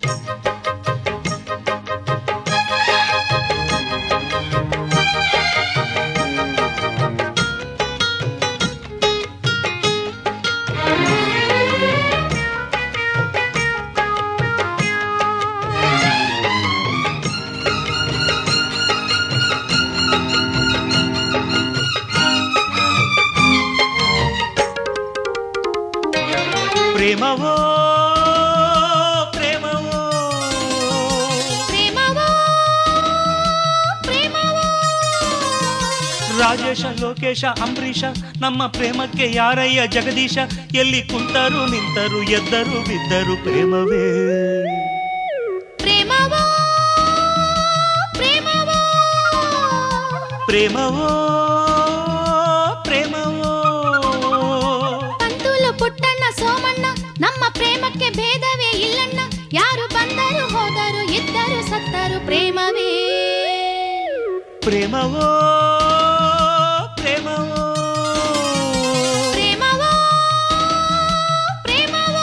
ಪ್ರೇಮವೋ ಪ್ರೇಮವೋ ಪ್ರೇಮವೋ ಪ್ರೇಮವೋ ರಾಜೇಶ ಲೋಕೇಶ ಅಂಬರೀಷ ನಮ್ಮ ಪ್ರೇಮಕ್ಕೆ ಯಾರಯ್ಯ ಜಗದೀಶ ಎಲ್ಲಿ ಕುಂತರು ನಿಂತರು ಎದ್ದರು ಬಿದ್ದರು ಪ್ರೇಮವೇ ಪ್ರೇಮವೋ ಪ್ರೇಮವೋ ಪ್ರೇಮವೋ ಪ್ರೇಮವೋ ಪಂತುಲು ಪುಟ್ಟಣ್ಣ ಸೋಮಣ್ಣ ನಮ್ಮ ಪ್ರೇಮಕ್ಕೆ ಭೇದವೇ ಇಲ್ಲಣ್ಣ ಯಾರು ಬಂದರು ಹೋದರು ಇದ್ದರು ಸತ್ತರು ಪ್ರೇಮವೇ ಪ್ರೇಮವೋ ಪ್ರೇಮವೋ ಪ್ರೇಮವೋ ಪ್ರೇಮವೋ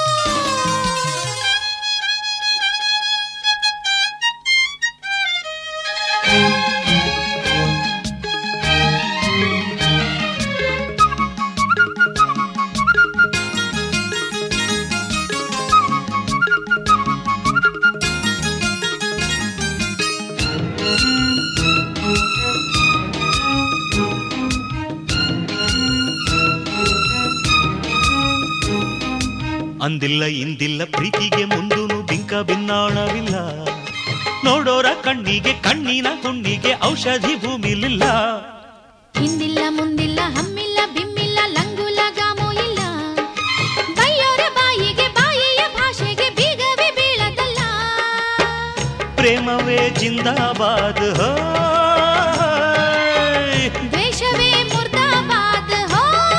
ಅಂದಿಲ್ಲ ಇಂದಿಲ್ಲ ಪ್ರೀತಿಗೆ ಮುಂದೂನು ಬಿಂಕ ಭಿನ್ನಾಣವಿಲ್ಲ ನೋಡೋರ ಕಣ್ಣಿಗೆ ಕಣ್ಣಿನ ಹುಣ್ಣಿಗೆ ಔಷಧಿ ಭೂಮಿಲಿಲ್ಲ ಹಿಂದಿಲ್ಲ ಮುಂದಿಲ್ಲ ಹಮ್ಮಿಲ್ಲ ಬಿಮ್ಮಿಲ್ಲ ಲಂಗು ಲಗಾಮು ಇಲ್ಲ ಬೈಯೋರ ಬಾಯಿಗೆ ಬಾಯಿಯ ಭಾಷೆಗೆ ಬೀಗವೇ ಬೀಳದಲ್ಲ ಪ್ರೇಮವೇ ಜಿಂದಾಬಾದ್ ಹೋ ದ್ವೇಷವೇ ಮುರ್ದಾಬಾದ್ ಹೋ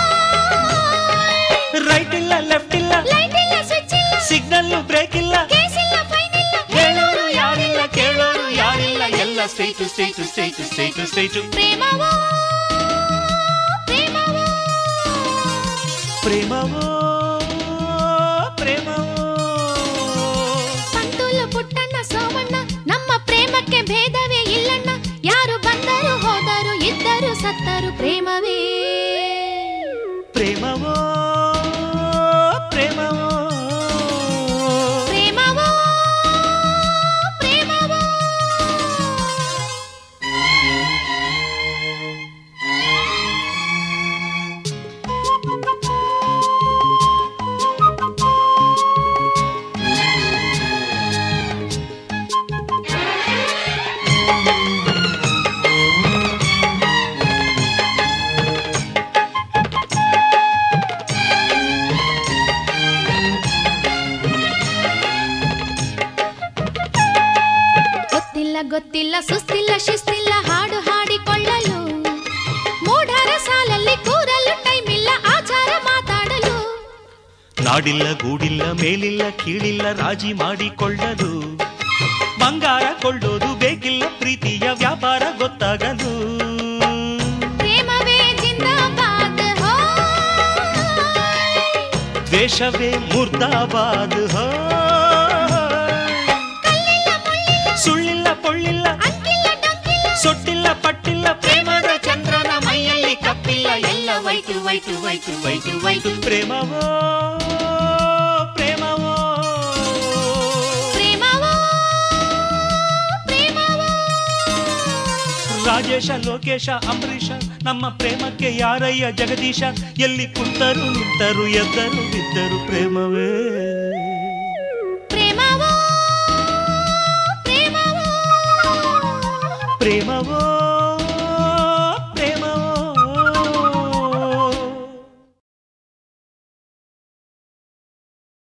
ರೈಟ್ ಇಲ್ಲ ಲೆಫ್ಟ್ ಇಲ್ಲ ಲೈಟ್ ಇಲ್ಲ ಸ್ವಿಚ್ ಇಲ್ಲ ಸಿಗ್ನಲ್ ಬ್ರೇಕ್ ಇಲ್ಲ ಕೇಸ್ ಇಲ್ಲ ಫೈನ್ ಇಲ್ಲ ಹೇಳೋರು ಯಾರಿಲ್ಲ ಕೇಳೋರು ಯಾರಿಲ್ಲ ಎಲ್ಲ straight straight straight straight straight ಪ್ರೇಮವೋ ಪ್ರೇಮವೋ ಪ್ರೇಮವೋ ಪ್ರೇಮವೋ ಪಂತುಲು ಪುಟ್ಟಣ್ಣ ಸೋಮಣ್ಣ ನಮ್ಮ ಪ್ರೇಮಕ್ಕೆ ಭೇದವೇ ಇಲ್ಲಣ್ಣ ಯಾರು ಬಂದರು ಹೋದರು ಇದ್ದರು ಸತ್ತರು ಪ್ರೇಮವೇ ಪ್ರೇಮವೋ ಪ್ರೇಮವೋ ಪ್ರೇಮವೋ ಪ್ರೇಮವೋ ಗೊತ್ತಿಲ್ಲ ಗೊತ್ತಿಲ್ಲ ಸುಸ್ತಿಲ್ಲ ಶಿಸ್ತಿಲ್ಲ ಹಾಡು ಹಾಡಿಕೊಳ್ಳಲು ಮೂಢರ ಸಾಲಲ್ಲಿ ಕೂರಲು ಟೈಮ್ ಇಲ್ಲ ಆಚಾರ ಮಾತಾಡಲು ನಾಡಿಲ್ಲ ಗೂಡಿಲ್ಲ ಮೇಲಿಲ್ಲ ಕೀಳಿಲ್ಲ ರಾಜಿ ಮಾಡಿಕೊಳ್ಳಲು ಬಂಗಾರ ಕೊಳ್ಳೋದು ಬೇಕಿಲ್ಲ ಪ್ರೀತಿಯ ವ್ಯಾಪಾರ ಗೊತ್ತಾಗಲು ಪ್ರೇಮವೇ ಜಿಂದಾಬಾದ್ ಹೋ ದ್ವೇಷವೇ ಮುರ್ದಾಬಾದ್ ಹೋ ಸುಳ್ಳಿಲ್ಲ ಪೊಳ್ಳಿಲ್ಲ ಅಂಕಿಲ್ಲ ಡಂಕಿಲ್ಲ ಸೊಟ್ಟಿಲ್ಲ ಪಟ್ಟಿಲ್ಲ ಪ್ರೇಮದ ಚಂದ್ರನ ಮೈಯಲ್ಲಿ ಕಪ್ಪಿಲ್ಲ ಎಲ್ಲ white white white white white ಪ್ರೇಮವೋ ಪ್ರೇಮವೋ ಪ್ರೇಮವೋ ಪ್ರೇಮವೋ ರಾಜೇಶ ಲೋಕೇಶ ಅಂಬರೀಷ ನಮ್ಮ ಪ್ರೇಮಕ್ಕೆ ಯಾರಯ್ಯ ಜಗದೀಶ ಎಲ್ಲಿ ಕುಂತರು ನಿಂತರು ಎದ್ದರು ಬಿದ್ದರು ಪ್ರೇಮವೇ